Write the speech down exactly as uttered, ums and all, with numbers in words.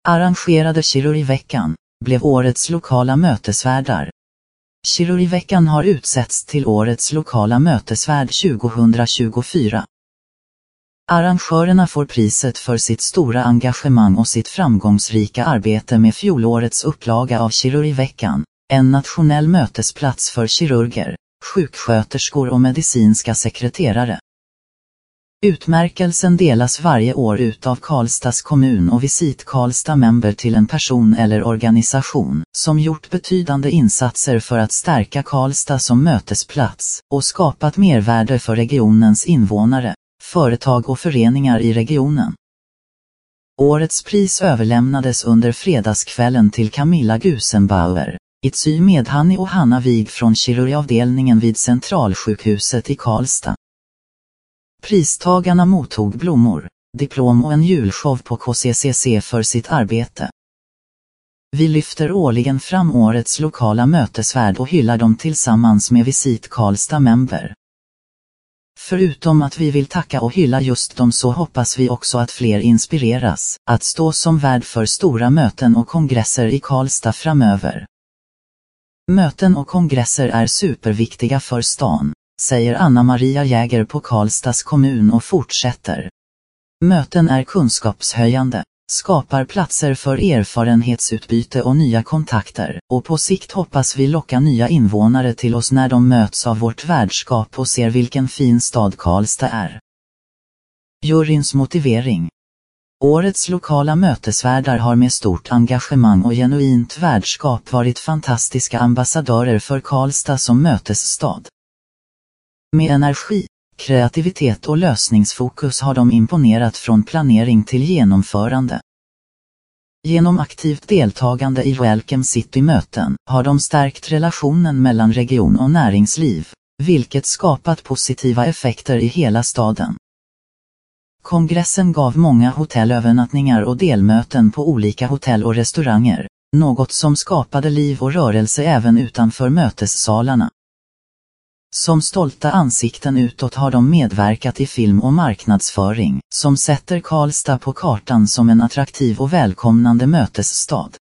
arrangerade Kirurgiveckan, blev årets lokala mötesvärdar. Kirurgiveckan har utsetts till årets lokala mötesvärd tjugohundratjugofyra. Arrangörerna får priset för sitt stora engagemang och sitt framgångsrika arbete med fjolårets upplaga av Kirurgiveckan, en nationell mötesplats för kirurger, sjuksköterskor och medicinska sekreterare. Utmärkelsen delas varje år ut av Karlstads kommun och Visit Karlstad Member till en person eller organisation som gjort betydande insatser för att stärka Karlstad som mötesplats och skapat mervärde för regionens invånare, företag och föreningar i regionen. Årets pris överlämnades under fredagskvällen till Camilla Gusenbauer, Itsy Medhanni och Hanna Wig från kirurgavdelningen vid Centralsjukhuset i Karlstad. Pristagarna mottog blommor, diplom och en julshow på K C C C för sitt arbete. Vi lyfter årligen fram årets lokala mötesvärd och hyllar dem tillsammans med Visit Karlstad Member. Förutom att vi vill tacka och hylla just dem så hoppas vi också att fler inspireras att stå som värd för stora möten och kongresser i Karlstad framöver. Möten och kongresser är superviktiga för stan, säger Anna-Maria Jäger på Karlstads kommun och fortsätter. Möten är kunskapshöjande, skapar platser för erfarenhetsutbyte och nya kontakter, och på sikt hoppas vi locka nya invånare till oss när de möts av vårt värdskap och ser vilken fin stad Karlstad är. Juryns motivering. Årets lokala mötesvärdar har med stort engagemang och genuint värdskap varit fantastiska ambassadörer för Karlstad som mötesstad. Med energi, kreativitet och lösningsfokus har de imponerat från planering till genomförande. Genom aktivt deltagande i Welcome City-möten har de stärkt relationen mellan region och näringsliv, vilket skapat positiva effekter i hela staden. Kongressen gav många hotellövernattningar och delmöten på olika hotell och restauranger, något som skapade liv och rörelse även utanför mötessalarna. Som stolta ansikten utåt har de medverkat i film och marknadsföring, som sätter Karlstad på kartan som en attraktiv och välkomnande mötesstad.